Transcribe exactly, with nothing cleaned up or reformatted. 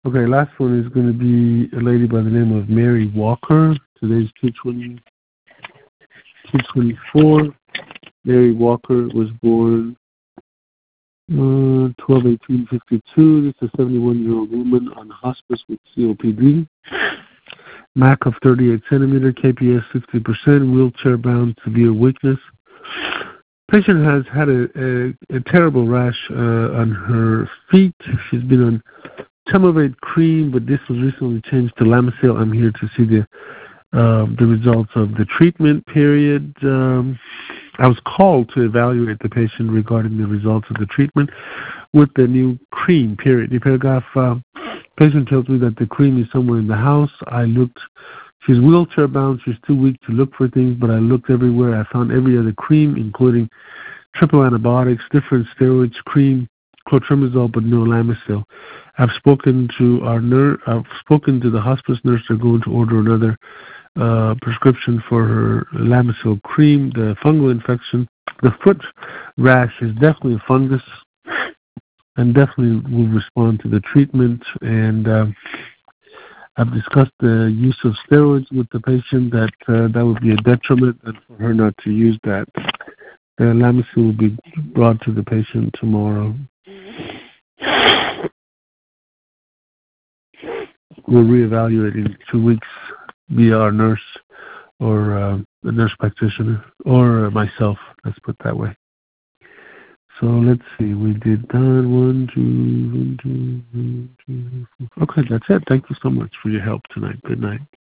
Okay, last one is going to be a lady by the name of Mary Walker. Today's two twenty, two twenty-four. Mary Walker was born uh, twelve eighteen fifty-two. This is a seventy-one-year-old woman on hospice with C O P D. M A C of thirty-eight centimeter, K P S sixty percent, wheelchair-bound, severe weakness. Patient has had a, a, a terrible rash uh, on her feet. She's been on Temavate cream, but this was recently changed to Lamisil. I'm here to see the uh, the results of the treatment period. Um, I was called to evaluate the patient regarding the results of the treatment with the new cream period. The paragraph uh, patient tells me that the cream is somewhere in the house. I looked. She's wheelchair bound. She's too weak to look for things, but I looked everywhere. I found every other cream, including triple antibiotics, different steroids, cream, clotrimazole, but no Lamisil. I've spoken to our nurse. I've spoken to the hospice nurse. They're going to order another uh, prescription for her Lamisil cream. The fungal infection, the foot rash is definitely a fungus, and definitely will respond to the treatment. And uh, I've discussed the use of steroids with the patient, that uh, that would be a detriment, and for her not to use that. The Lamisil will be brought to the patient tomorrow. We'll reevaluate in two weeks via our nurse or uh, the nurse practitioner or myself. Let's put it that way. So let's see. We did that. One, two, one, two, one, two. Okay, that's it. Thank you so much for your help tonight. Good night.